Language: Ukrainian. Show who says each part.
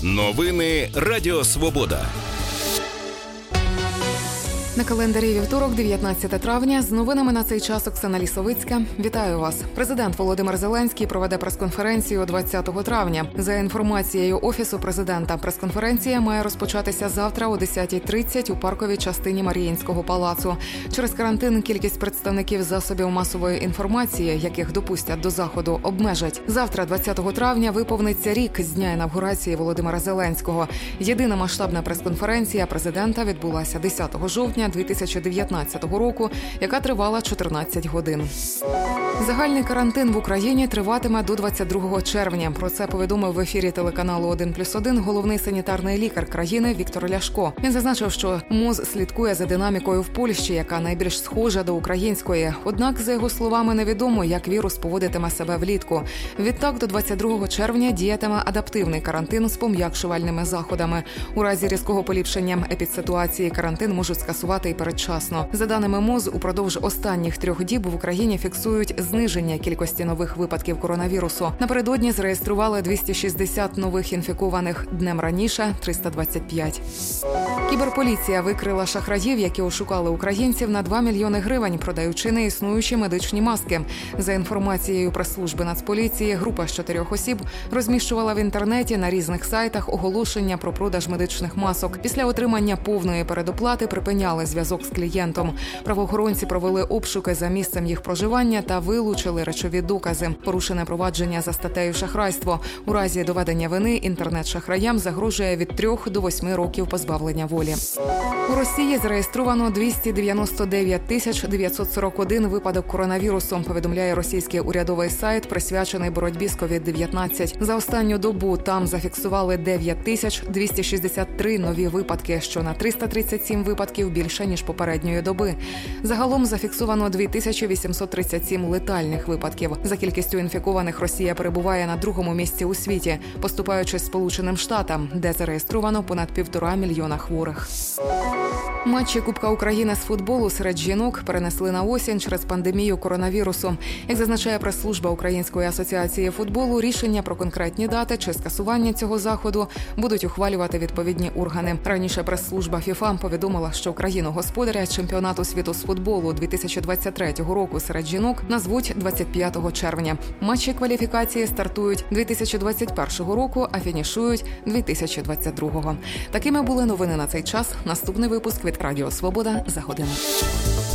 Speaker 1: Новини Радіо Свобода.
Speaker 2: На календарі вівторок, 19 травня. З новинами на цей час Оксана Лісовицька. Вітаю вас. Президент Володимир Зеленський проведе прес-конференцію 20 травня. За інформацією Офісу президента, прес-конференція має розпочатися завтра о 10:30 у парковій частині Маріїнського палацу. Через карантин кількість представників засобів масової інформації, яких допустять до заходу, обмежать. Завтра, 20 травня, виповниться рік з дня інавгурації Володимира Зеленського. Єдина масштабна прес-конференція президента відбулася 10 жовтня 2019 року, яка тривала 14 годин. Загальний карантин в Україні триватиме до 22 червня. Про це повідомив в ефірі телеканалу «1+1» головний санітарний лікар країни Віктор Ляшко. Він зазначив, що МОЗ слідкує за динамікою в Польщі, яка найбільш схожа до української. Однак, за його словами, невідомо, як вірус поводитиме себе влітку. Відтак, до 22 червня діятиме адаптивний карантин з пом'якшувальними заходами. У разі різкого поліпшення епідситуації карантин можуть скасувати і передчасно. За даними МОЗ, упродовж останніх 3 діб в Україні фіксують зниження кількості нових випадків коронавірусу. Напередодні зареєстрували 260 нових інфікованих, днем раніше – 325. Кіберполіція викрила шахраїв, які ошукали українців на 2 мільйони гривень, продаючи неіснуючі медичні маски. За інформацією прес-служби Нацполіції, група з 4 осіб розміщувала в інтернеті на різних сайтах оголошення про продаж медичних масок. Після отримання повної передоплати припиняли зв'язок з клієнтом. Правоохоронці провели обшуки за місцем їх проживання та вилучили речові докази. Порушене провадження за статтею шахрайство. У разі доведення вини інтернет-шахраям загрожує від 3 до 8 років позбавлення волі. У Росії зареєстровано 299 941 випадок коронавірусу, повідомляє російський урядовий сайт, присвячений боротьбі з COVID-19. За останню добу там зафіксували 9263 нові випадки, що на 337 випадків більше, ніж попередньої доби. Загалом зафіксовано 2837 летальних випадків. За кількістю інфікованих Росія перебуває на 2-му місці у світі, поступаючи Сполученим Штатам, де зареєстровано понад 1,5 мільйона хворих. Матчі Кубка України з футболу серед жінок перенесли на осінь через пандемію коронавірусу. Як зазначає прес-служба Української асоціації футболу, рішення про конкретні дати чи скасування цього заходу будуть ухвалювати відповідні органи. Раніше прес-служба ФІФА повідомила, що країну-господаря чемпіонату світу з футболу 2023 року серед жінок назвуть 25 червня. Матчі кваліфікації стартують 2021 року, а фінішують 2022. Такими були новини на цей час. Наступний випуск від Радіо Свобода за годину.